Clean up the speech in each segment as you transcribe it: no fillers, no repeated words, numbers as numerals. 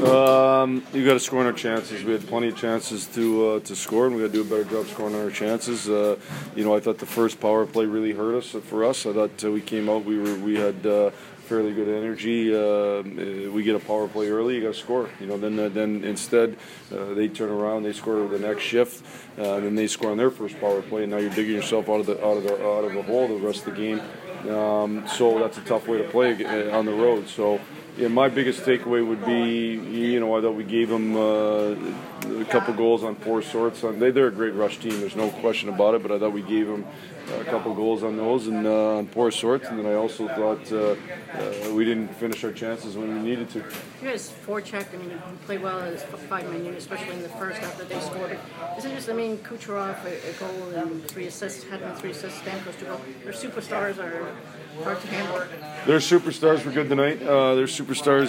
You got to score on our chances. We had plenty of chances to score, and we got to do a better job scoring on our chances. I thought the first power play really hurt us. For us, I thought we came out. We had fairly good energy. We get a power play early. You got to score. Then instead they turn around. They score the next shift, and then they score on their first power play. And now you're digging yourself out of the hole the rest of the game. So that's a tough way to play on the road. So. Yeah, my biggest takeaway would be, I thought we gave them a couple goals on four sorts. They're a great rush team, there's no question about it, but I thought we gave them a couple goals on those and on poor sorts. And then I also thought we didn't finish our chances when we needed to. You guys forecheck, you played well as five-man unit, especially in the first after they scored. Isn't it just, Kucherov, a goal and 3 assists, Hedman 3 assists, Stamkos 2 goals. Their superstars are hard to handle. Their superstars were good tonight. Their superstars,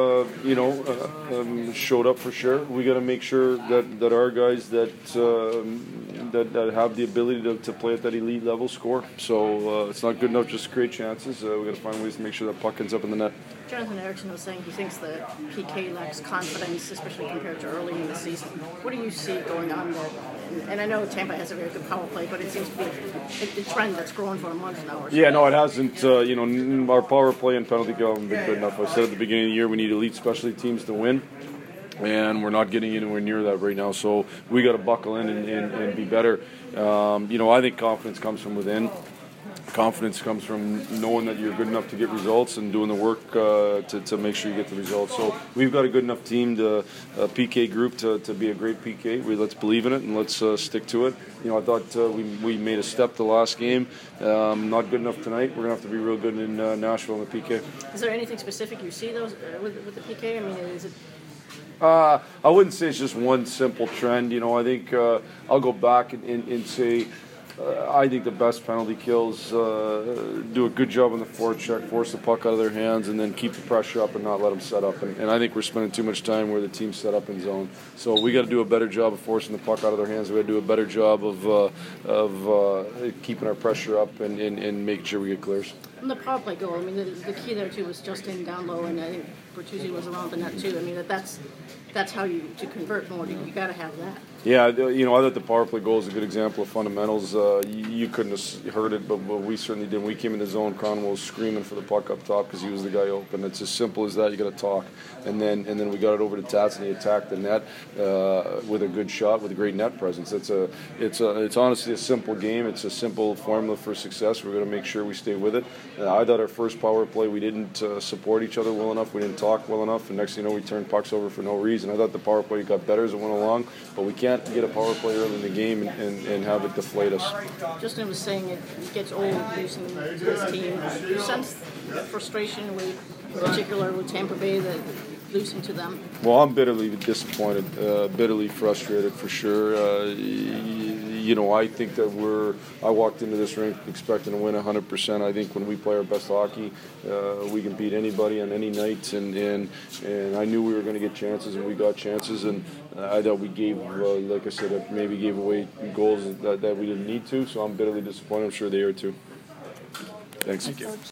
showed up for sure. We got to make sure that our guys that have the ability to play at that elite level score. So it's not good enough just to create chances. We got to find ways to make sure that puck ends up in the net. Jonathan Ericsson was saying he thinks that PK lacks confidence, especially compared to early in the season. What do you see going on there? And I know Tampa has a very good power play, but it seems to be a trend that's growing for a month now. Or so. Yeah, no, it hasn't. Our power play and penalty kill haven't been good enough. I said at the beginning of the year we need elite specialty teams to win. And we're not getting anywhere near that right now. So we got to buckle in and be better. I think confidence comes from within. Confidence comes from knowing that you're good enough to get results and doing the work to make sure you get the results. So we've got a good enough team, PK group, to be a great PK. Let's believe in it and let's stick to it. I thought we made a step the last game. Not good enough tonight. We're going to have to be real good in Nashville in the PK. Is there anything specific you see those with the PK? Is it... I wouldn't say it's just one simple trend. I think I'll go back and say I think the best penalty kills do a good job on the forecheck, force the puck out of their hands, and then keep the pressure up and not let them set up. And I think we're spending too much time where the team's set up in zone. So we got to do a better job of forcing the puck out of their hands. We got to do a better job of keeping our pressure up and making sure we get clears. On the power play goal, the key there too was Justin down low, and I think Bertuzzi was around the net too. That's how to convert more. You got to have that. Yeah, I thought the power play goal is a good example of fundamentals. You couldn't have heard it, but we certainly did. When we came in the zone, Cronwell was screaming for the puck up top because he was the guy open. It's as simple as that. You got to talk, and then we got it over to Tats, and he attacked the net with a good shot, with a great net presence. It's honestly a simple game. It's a simple formula for success. We're going to make sure we stay with it. I thought our first power play we didn't support each other well enough. We didn't talk well enough, and next thing you know, we turned pucks over for no reason. I thought the power play got better as it went along, but we can't get a power play early in the game and have it deflate us. Justin was saying it gets old losing to this team. Do you sense frustration in particular with Tampa Bay that losing to them? Well, I'm bitterly disappointed, bitterly frustrated for sure. I think that I walked into this rink expecting to win 100%. I think when we play our best hockey, we can beat anybody on any night, and I knew we were going to get chances, and we got chances, and I thought we gave, like I said, maybe gave away goals that we didn't need to, so I'm bitterly disappointed. I'm sure they are too. Thanks. Thank you.